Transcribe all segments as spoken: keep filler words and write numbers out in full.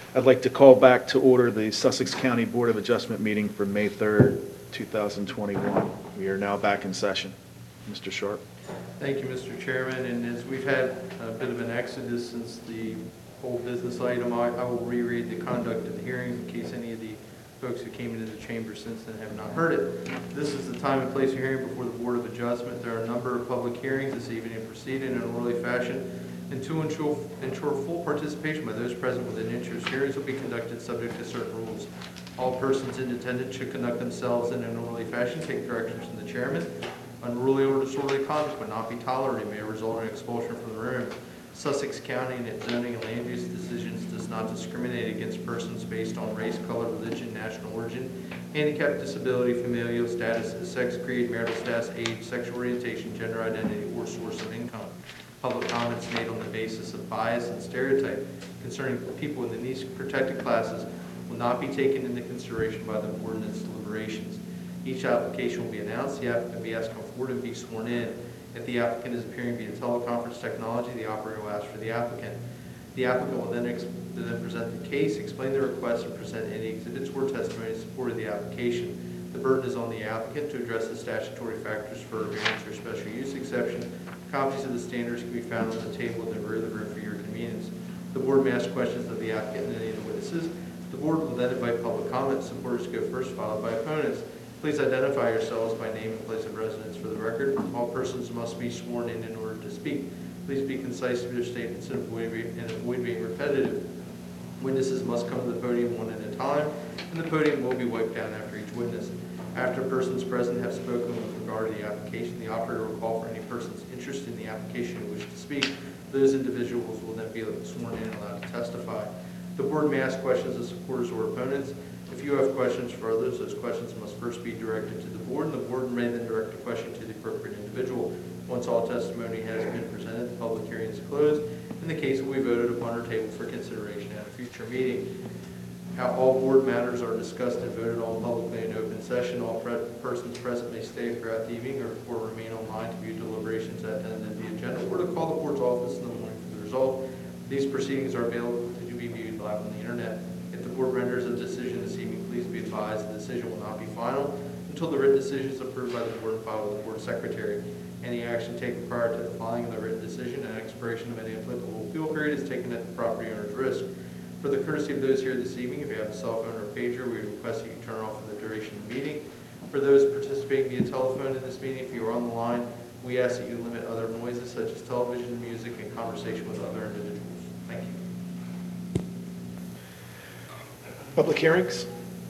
I'd like to call back to order the Sussex County Board of Adjustment meeting for May third, two thousand twenty-one. We are now back in session. Mister Sharp. Thank you, Mister Chairman. And as we've had a bit of an exodus since the whole business item, I, I will reread the conduct of the hearings in case any of the folks who came into the chamber since then have not heard it. This is the time and place of hearing before the Board of Adjustment. There are a number of public hearings this evening and proceed in an orderly fashion. And to ensure, ensure full participation by those present within interest, hearings will be conducted subject to certain rules. All persons in attendance should conduct themselves in an orderly fashion, take directions from the chairman. Unruly or disorderly conduct will not be tolerated, may result in expulsion from the room. Sussex County and its zoning and land use decisions does not discriminate against persons based on race, color, religion, national origin, handicap, disability, familial status, sex, creed, marital status, age, sexual orientation, gender identity, or source of income. Public comments made on the basis of bias and stereotype concerning people in these protected classes will not be taken into consideration by the board in its deliberations. Each application will be announced, the applicant will be asked to come forward and be sworn in. If the applicant is appearing via teleconference technology, the operator will ask for the applicant. The applicant will then, then present the case, explain the request, and present any exhibits or testimony in support of the application. The burden is on the applicant to address the statutory factors for a variance or special use exception. Copies of the standards can be found on the table in the rear of the room for your convenience. The board may ask questions of the applicant and any of the witnesses. The board will then invite public comment. Supporters go first, followed by opponents. Please identify yourselves by name and place of residence for the record. All persons must be sworn in in order to speak. Please be concise with your statements and avoid, and avoid being repetitive. Witnesses must come to the podium one at a time, and the podium will be wiped down after each witness. After persons present have spoken with regard to the application, the operator will call for any persons interested in the application who wish to speak. Those individuals will then be sworn in and allowed to testify. The board may ask questions of supporters or opponents. If you have questions for others, those questions must first be directed to the board, and the board may then direct a question to the appropriate individual. Once all testimony has been presented, the public hearing is closed, and the case will be voted upon or tabled for consideration at a future meeting. How all board matters are discussed and voted on publicly in open session. All pre persons present may stay throughout the evening or, or remain online to view deliberations at the end of the agenda or to call the board's office in the morning for the result. These proceedings are available to be viewed live on the internet. If the board renders a decision this evening, please be advised the decision will not be final until the written decision is approved by the board and filed with the board secretary. Any action taken prior to the filing of the written decision and expiration of any applicable appeal period is taken at the property owner's risk. For the courtesy of those here this evening, if you have a cell phone or a pager, we request that you turn off for the duration of the meeting. For those participating via telephone in this meeting, if you are on the line, we ask that you limit other noises such as television, music, and conversation with other individuals. Thank you. Public hearings.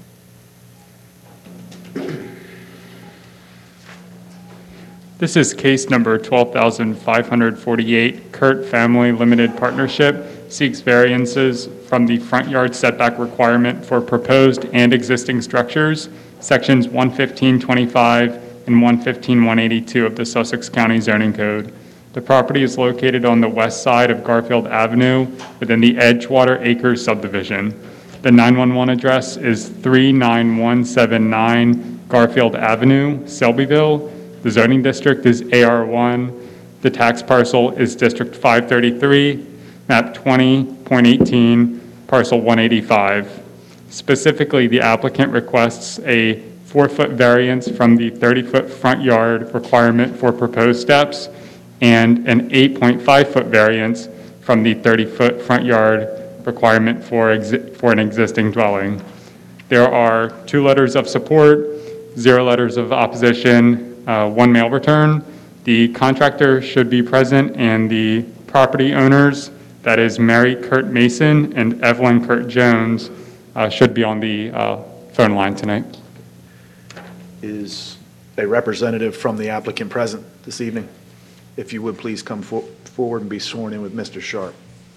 This is case number twelve thousand five hundred forty-eight. Kurt Family Limited Partnership seeks variances from the front yard setback requirement for proposed and existing structures, sections one fifteen twenty-five and one fifteen one eighty-two of the Sussex County Zoning Code. The property is located on the west side of Garfield Avenue within the Edgewater Acres subdivision. The nine one one address is three nine one seven nine Garfield Avenue, Selbyville. The zoning district is A R one. The tax parcel is District five thirty-three, map twenty point eighteen, parcel one eighty-five. Specifically, the applicant requests a four-foot variance from the thirty-foot front yard requirement for proposed steps and an eight point five foot variance from the thirty-foot front yard requirement for, exi for an existing dwelling. There are two letters of support, zero letters of opposition, Uh, one mail return. The contractor should be present, and the property owners, that is Mary Kurt Mason and Evelyn Kurt Jones, uh, should be on the uh, phone line tonight. Is a representative from the applicant present this evening? If you would please come for forward and be sworn in with Mister Sharp.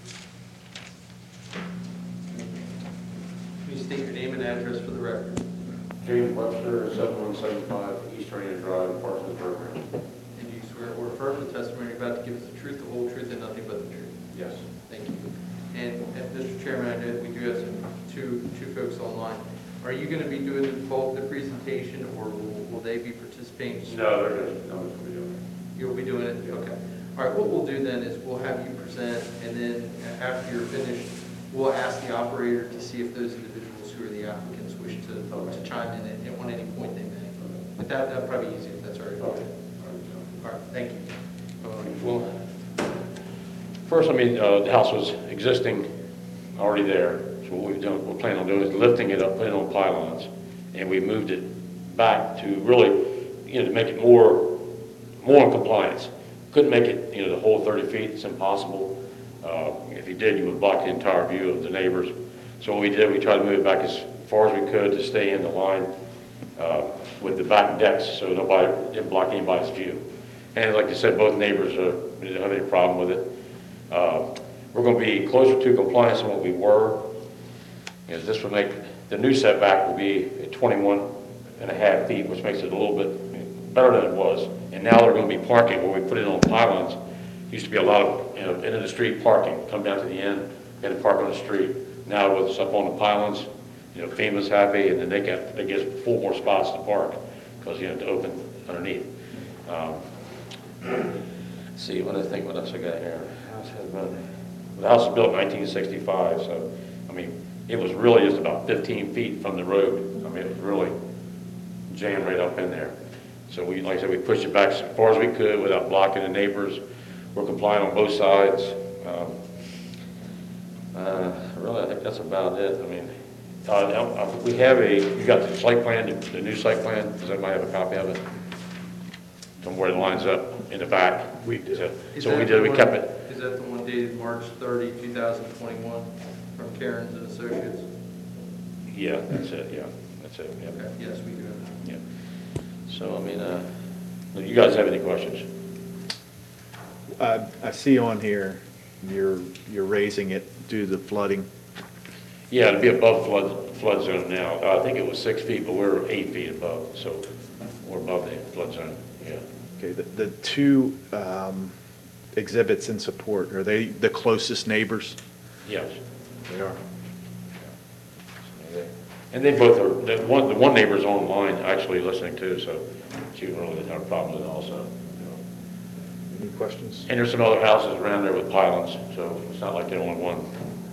Please state your name and address for the record. James Webster, seven one seven five East Rainier Drive, Parsonsburg. And do you swear or affirm the testimony you're about to give us the truth, the whole truth, and nothing but the truth? Yes. Thank you. And, and Mister Chairman, I know we do have some, two, two folks online. Are you going to be doing the bulk of the presentation, or will, will they be participating? No, they're going to, I'm just going to be doing it. You'll be doing it? Okay. All right, what we'll do then is we'll have you present, and then after you're finished we'll ask the operator to see if those individuals who are the applicants wish to to chime in at at any point they may. But that, that'd probably be easy if that's all right. Okay. All right, thank you. Uh, Well, first, I mean, uh, the house was existing, already there. So what we've done, we're planning on doing is lifting it up, putting it on pylons, and we moved it back to really, you know, to make it more, more in compliance. Couldn't make it, you know, the whole thirty feet, it's impossible. Uh, If you did, you would block the entire view of the neighbors. So what we did, we tried to move it back as far as we could to stay in the line uh, with the back decks, so nobody, didn't block anybody's view. And like I said, both neighbors uh, didn't have any problem with it. Uh, We're going to be closer to compliance than what we were. Because this would make, the new setback will be at twenty-one and a half feet, which makes it a little bit better than it was. And now they're going to be parking where we put it on pylons. Used to be a lot of, you know, end of the street parking, come down to the end, you had to park on the street. Now with us up on the pylons, you know, FEMA's happy, and then they get, they get four more spots to park, because you have to open underneath. Um, let's see, what I think, what else I got here? House has been- The house was built in nineteen sixty-five, so, I mean, it was really just about fifteen feet from the road. I mean, it was really jammed right up in there. So we, like I said, we pushed it back as far as we could without blocking the neighbors. We're compliant on both sides. Um, uh, Really, I think that's about it. I mean, uh, now, uh, we have a, you got the site plan, the the new site plan, does everybody have a copy of it? From where it lines up in the back? We do. So Is so what we that did, the we one- kept it. Is that the one dated March thirtieth, two thousand twenty-one from Karen's and Associates? Yeah, that's it, yeah, that's it, yeah. Okay, yes, we do have that. Yeah. So, I mean, uh, do you guys have any questions? Uh, I see on here, you're, you're raising it due to the flooding. Yeah, it'd be above flood, flood zone now. I think it was six feet, but we're eight feet above, so we're above the flood zone, yeah. Okay, the, the two um, exhibits in support, are they the closest neighbors? Yes. They are. And they both are, the one, the one neighbor's online actually listening too, so she really didn't have a problem with it also. you know. Any questions? And there's some other houses around there with pylons, so it's not like the only one.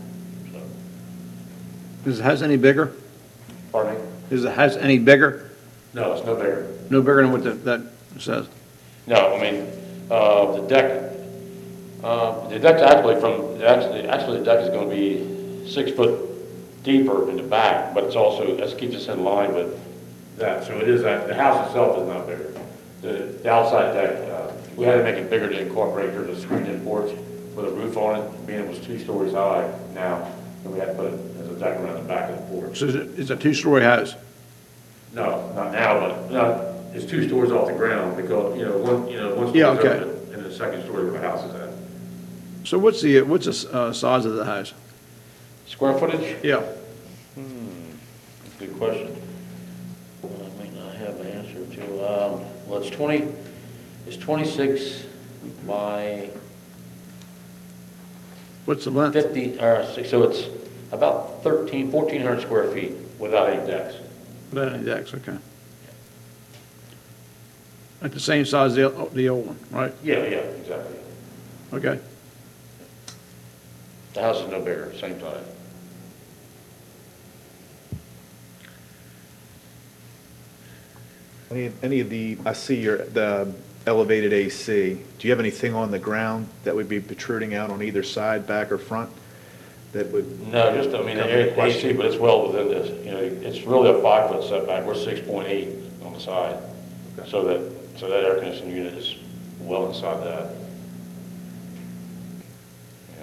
So, Is the house any bigger? Pardon me? Is the house any bigger? No, it's no bigger. No bigger than what the- that says? No, I mean, uh, the deck, uh, the deck's actually from, actually, actually the deck is gonna be six foot deeper in the back, but it's also, that keeps us in line with that. So it is, that the house itself is not bigger. The, the outside deck, uh, we had to make it bigger to incorporate, there's a screened-in porch with a roof on it, being it was two stories high now, and we had to put it as a deck around the back of the porch. So is it- it's a two-story house? No, not now, but, no, it's two stories off the ground, because, you know, one, you know, one Yeah, story's okay. open, and the second story where the house is at. So what's the, what's the uh, size of the house? Square footage? Yeah. Good question. Well, I may not have the answer to, um, well, it's twenty, it's twenty-six by What's the length? fifty, or six, so it's about thirteen, fourteen hundred square feet without any decks. Without any decks, okay. At the same size as the, the old one, right? Yeah, yeah, exactly. Okay. The house is no bigger, same size. Any, any of the, I see your, the elevated A C. Do you have anything on the ground that would be protruding out on either side, back or front, that would? No, just, I mean, Come to A C, question. but it's well within this, you know, it's really a five-foot setback, we're six point eight on the side. Okay. So that, so that air conditioning unit is well inside that. Yeah.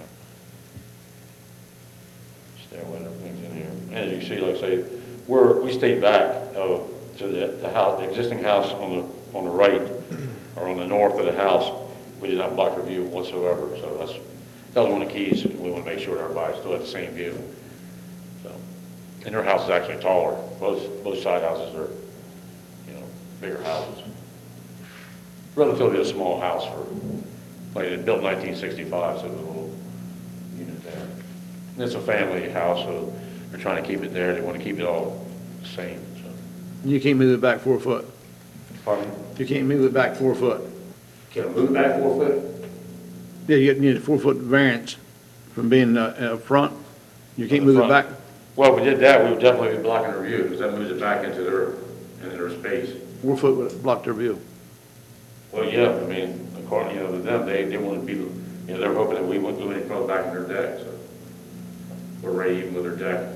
Stairway, everything's in here. And as you see, like I say, we're, we stayed back, uh, to the, the house, the existing house on the, on the right, or on the north of the house, we did not block our view whatsoever, so that's, that was one of the keys. We want to make sure that everybody still had the same view. So, and their house is actually taller. Both, both side houses are, you know, bigger houses. Relatively a small house for, like, it built in nineteen sixty-five, so it was a little unit there. And it's a family house, so they're trying to keep it there. They want to keep it all the same, so. You can't move it back four foot? Pardon me? You can't move it back four foot? Can it move back four foot? Yeah, you need a four-foot variance from being uh, up front. You can't move it back? Well, if we did that, we would definitely be blocking their view, because that moves it back into their, into their space. Four foot would block their view. Well, yeah, I mean, according, you know, to them, they, they want to be, you know, they're hoping that we won't go any further back in their deck, so we're ready even with their deck.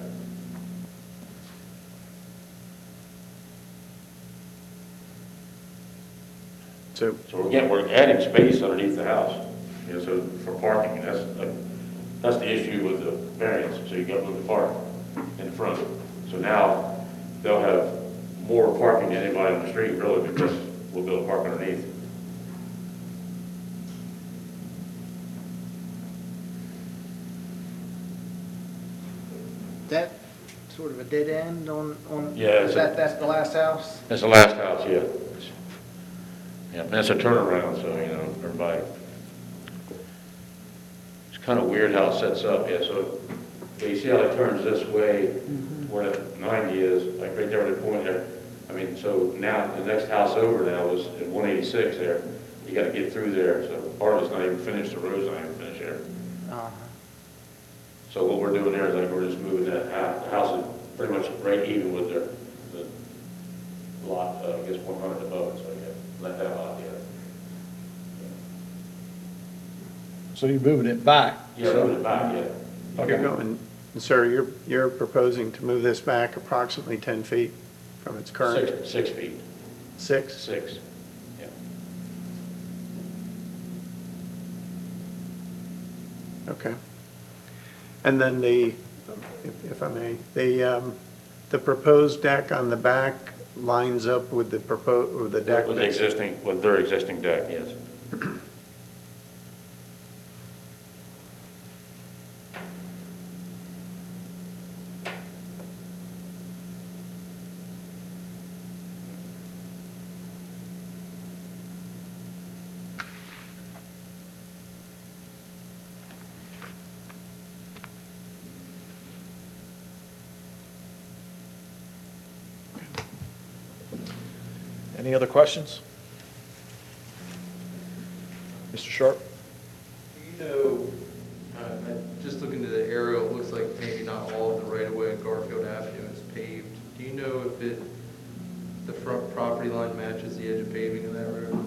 So, So again, we're adding space underneath the house, you know, so for parking, and that's, like, that's the issue with the variance, so you got to move the park in the front. So now, they'll have more parking than anybody on the street, really, because we'll be able to park underneath. That sort of a dead end on, on? Yeah, it's Is a- that, that's the last house? That's the last house, yeah. Yeah, and that's a turnaround, so, you know, everybody. It's kind of weird how it sets up, yeah, so, yeah, you see how it turns this way, where the ninety is, like right there at the point there. I mean, so now, the next house over now is at one eighty-six there. You gotta get through there, so part of it's not even finished, the road's not even finished there. Uh-huh. So what we're doing there is like, we're just moving that house, the house is pretty much right even with their, the lot, uh, I guess one hundred above it, so yeah, let that lot, yeah. so you're moving it back? Yeah, moving it back, yeah. Okay. And sir, you're, you're proposing to move this back approximately ten feet from its current Six, six feet, six? six, yeah. Okay. And then the, if, if I may, the, um, the proposed deck on the back lines up with the proposed, with the deck? With the that's- existing, with their existing deck, yes. Any other questions? Mister Sharp? Do you know, uh, I- just looking at the aerial, it looks like maybe not all of the right-of-way on Garfield Avenue is paved. Do you know if it, the front property line matches the edge of paving in that road?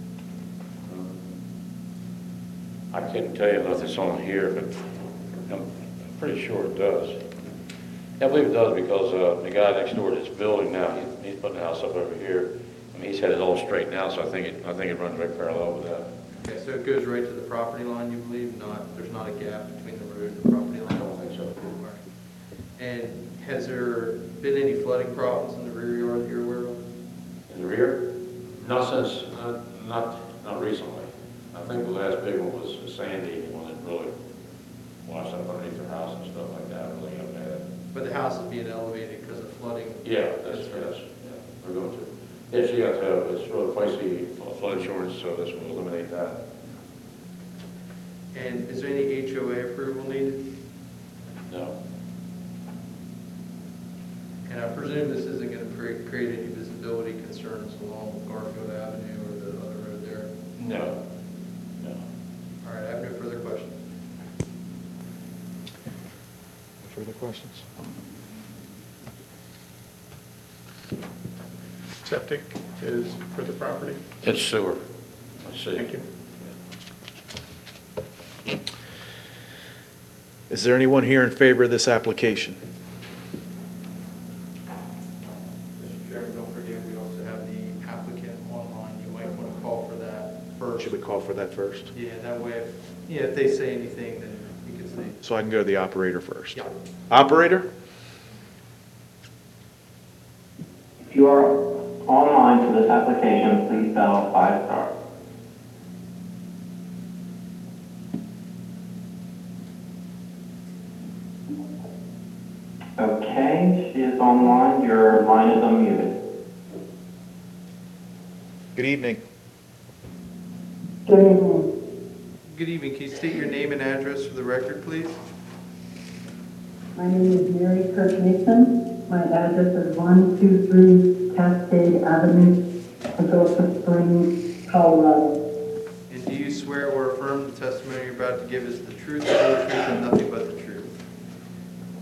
I couldn't tell you unless it's on here, but I'm pretty sure it does. I believe it does because uh, the guy next door to this building now, he- he's putting the house up over here. I mean, he's had it all straightened out, so I think it, I think it runs right parallel with that. Okay, so it goes right to the property line, you believe, not, there's not a gap between the road and the property line? I don't think so. All right. And has there been any flooding problems in the rear yard that you're aware of? In the rear? Not since, not, not, not recently. I think the last big one was Sandy, the one that really washed up underneath their house and stuff like that, really got bad. But the house is being elevated because of flooding? Yeah, that's, that's, yeah, we're going to. Yeah, she got, uh, it's really pricey flood insurance, so this will eliminate that. And is there any H O A approval needed? No. And I presume this isn't going to create, create any visibility concerns along Garfield Avenue or the other road there? No. No. All right, I have no further questions. Further questions? Septic is for the property? It's sewer. Let's see. Thank you. Is there anyone here in favor of this application? Mister Chairman, don't forget, we also have the applicant online. You might want to call for that first. Should we call for that first? Yeah, that way, if, yeah, if they say anything, then you can say. So I can go to the operator first? Yeah. Operator? If you are online for this application, please dial five star. Okay, she is online. Your line is unmuted. Good evening. Good evening. Good evening. Can you state your name and address for the record, please? My name is Mary Kirk-Mason. My address is one two three Cascade Avenue, Pagosa Springs, Colorado. And do you swear or affirm the testimony you're about to give is the truth, the whole truth, and nothing but the truth?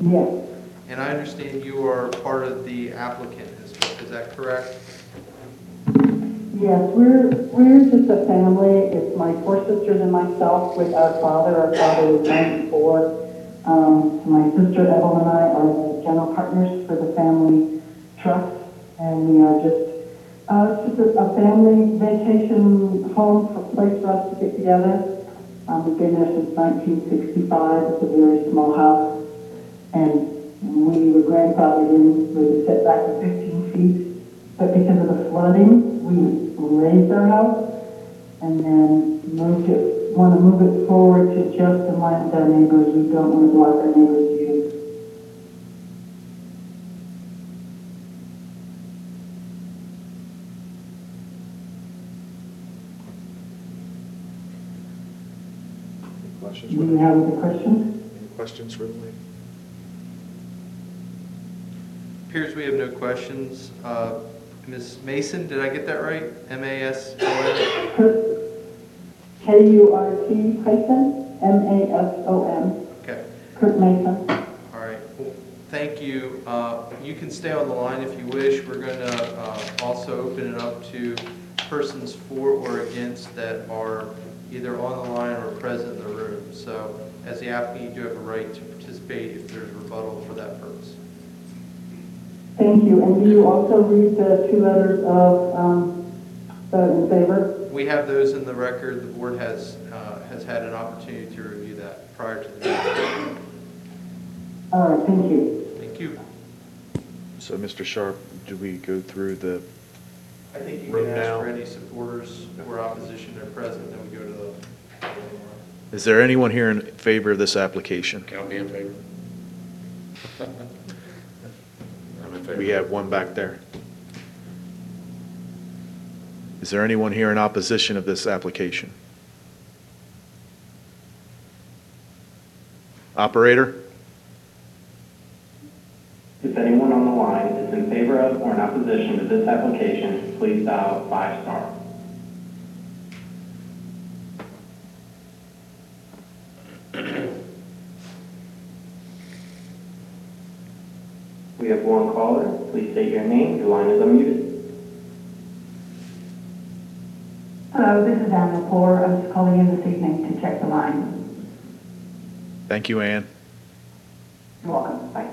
Yes. And I understand you are part of the applicant, is is that correct? Yes, we're, we're just a family. It's my four sisters and myself with our father. Our father is ninety-four. Um, my sister Evelyn and I are the general partners for the family trust, and we are just, uh, it's just a, a family vacation home, for place for us to get together. Um, we've been there since nineteen sixty-five. It's a very small house, and we were grandfathered in with a setback of fifteen feet. But because of the flooding, we raised our house and then moved it, want to move it forward to just in line with our neighbors. We don't want to block our neighbors' views. Any questions Do for you the, have any questions? any questions for the lady? Appears we have no questions. Uh, Miz Mason, did I get that right? M A S O N? Kurt, K U R T hyphen M A S O N. Okay. Kurt Mason. All right. Well, thank you. Uh, You can stay on the line if you wish. We're going to uh, also open it up to persons for or against that are either on the line or present in the room. So as the applicant, you do have a right to participate if there's rebuttal for that purpose. Thank you. And do you also read the two letters of um, uh, in favor? We have those in the record. The board has, uh, has had an opportunity to review that prior to the meeting. All right. Thank you. Thank you. So, Mister Sharp, do we go through the, I think you Room can ask now. for any supporters or opposition that are present, then we go to the. is there anyone here in favor of this application? Can I be in favor? I'm in favor. We have one back there. Is there anyone here in opposition of this application? Operator? If anyone on the line is in favor of or in opposition to this application, please dial five star. We have one caller. Please state your name. Your line is unmuted. Hello, this is Anna Poor. I'm just calling in this evening to check the line. Thank you, Ann. You're welcome. Bye.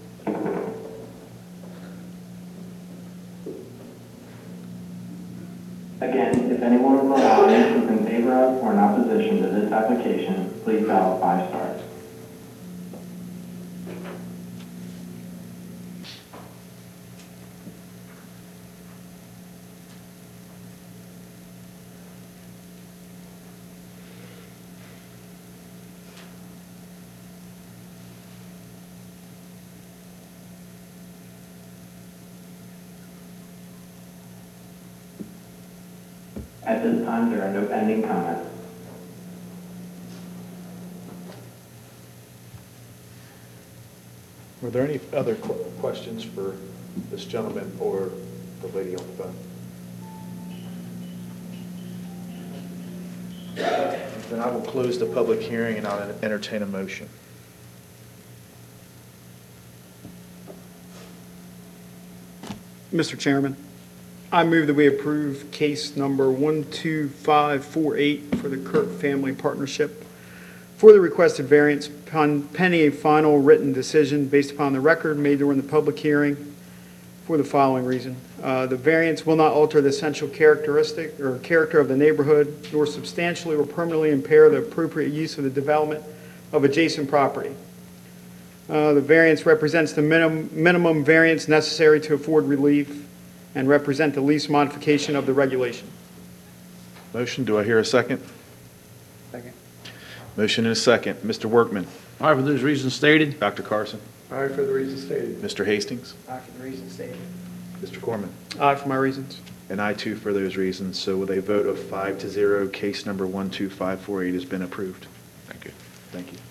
Again, if anyone on the line is in favor of or in opposition to this application, please dial five star. At this time, there are no pending comments. Were there any other qu- questions for this gentleman or the lady on the phone? Then I will close the public hearing and I'll entertain a motion. Mister Chairman, I move that we approve case number one two five four eight for the Kurt Family Partnership for the requested variance pon- pending a final written decision based upon the record made during the public hearing for the following reason. Uh, The variance will not alter the essential characteristic or character of the neighborhood, nor substantially or permanently impair the appropriate use of the development of adjacent property. Uh, The variance represents the minimum, minimum variance necessary to afford relief and represent the least modification of the regulation. Motion, do I hear a second? Second. Motion and a second. Mister Workman, All right, for those reasons stated. Doctor Carson, All right, for the reasons stated. Mister Hastings, Aye for the reasons stated. Mister Corman, Aye for my reasons. and I too for those reasons. So with a vote of five to zero, case number one two five four eight has been approved. Thank you. Thank you.